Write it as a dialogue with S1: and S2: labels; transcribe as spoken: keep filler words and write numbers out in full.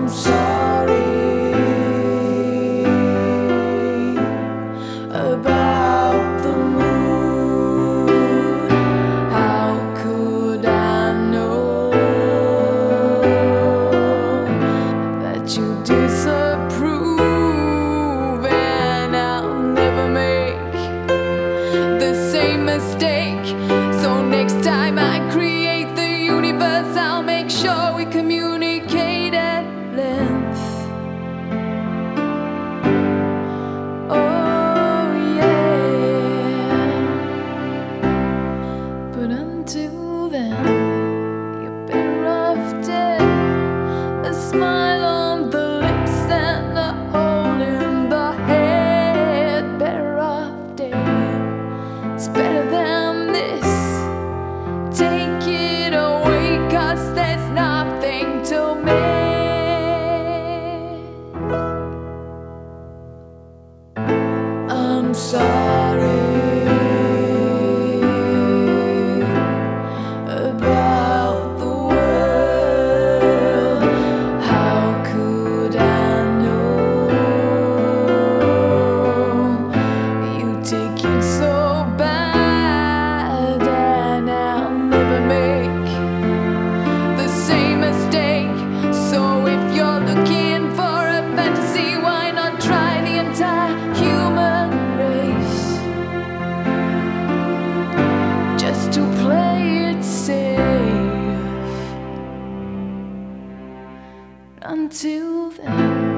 S1: sorry about the moon. How could I know that you disapprove? And I'll never make the same mistake. So next time I create the universe, I'll make sure we communicate at length. Oh yeah. But until then, you're better off dead. A smile on the lips and a hole in the head. Better off dead. It's better than this. Take it away, 'cause there's nothing to miss. I'm sorry about the world. How could I know you take it so bad? And I'll never make the same mistake. So if you're looking for a fantasy, why not try the entire human race? Just to play it safe. Until then,